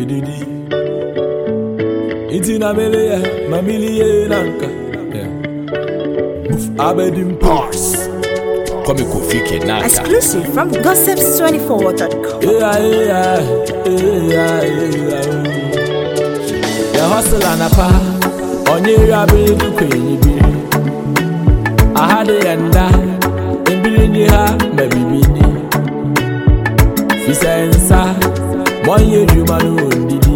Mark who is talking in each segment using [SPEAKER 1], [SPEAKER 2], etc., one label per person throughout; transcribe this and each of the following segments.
[SPEAKER 1] didi. Itina mele mamili nanka. Abedim Pars.
[SPEAKER 2] Come Kofi Kenaka.
[SPEAKER 3] Exclusive from Gossips24.com.
[SPEAKER 1] Yeah. The hustle and a pa. On your ability to be. I had a enda. And be ha, maybe me. Fisensa. 1 year you man didi.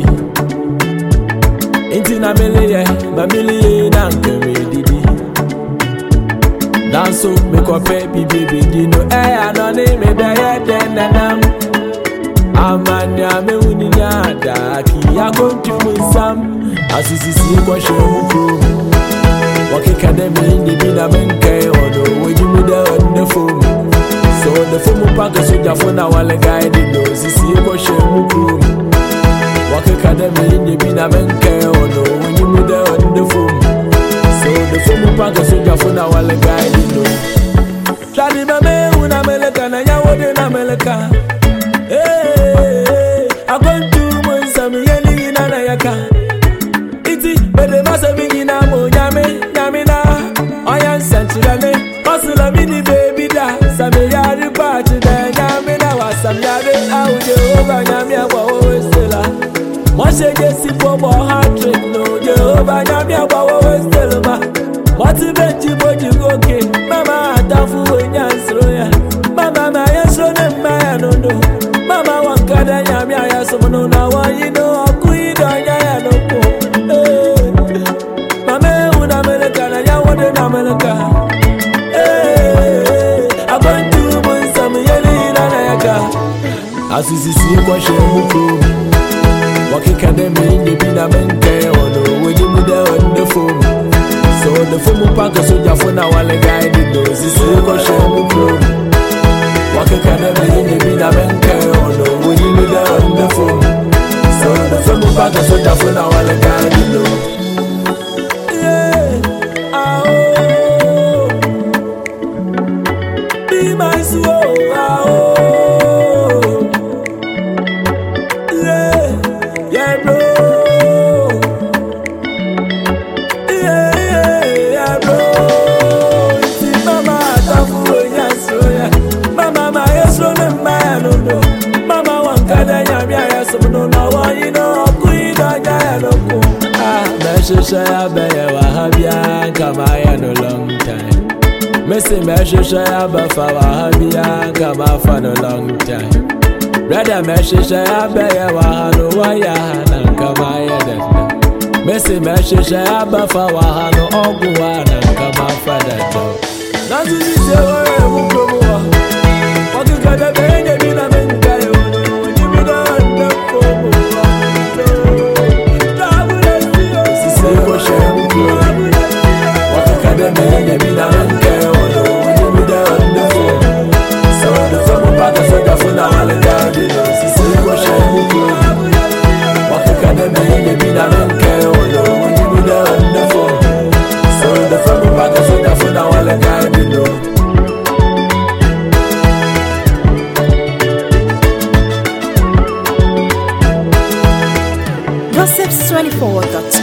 [SPEAKER 1] Intina mele mamili nanka didi. Dance up, make up baby, you know, I don't need me better than I'm me uniada, I go to some as you see what show. What academy in the Binamenke or the way you would on the phone. So the phone pack is with your phone, I want a guide in those, see what show. What academy in the Binamenke or the way you would on the phone. So the phone pack is with your phone, I want a guide in those. Shadi mame una meleka na yawo na meleka. Hey, I want to monsami yeli na na yaka. Iti bede masabi na mo nyame na. Oya sanchirale, osula mini baby da. Sami yari party da nyame na wasami yare auje over nyame awa westela. Moshe gesi pobo heart rate no je over nyame awa westela ma. Wati benchi boji goke, mama atafu wenyansroya. Mama mayesro ne maya nono. Mama wakada nyami ayasomono na wayino akuido nyaya noko. Mame una meleka na yawode na meleka. Abantu monsami yeli na yaka. Asisi kwa shemuko. Wakikade mende bina mente ono wedi muda on the phone. So the phone pack so your phone I want to guide it those is go show me pro. Walk a academy in the bina menke on the way you on the phone. So the phone pack so your phone I want to guide it those. Yeah, be my soul. Yeah, bro. Shaya beya wahabia kama ya no long time. Messi mesha shaya bafa wahabia kama for no long time. Brother mesha shaya beya wahano waya na kama ya dada. Messi mesha shaya bafa wahano ogwa na kama fada do. Nazi se wewe mukromo. Wakikada benye bina menkayo. Nibida ndo komo.
[SPEAKER 3] Gossips24.com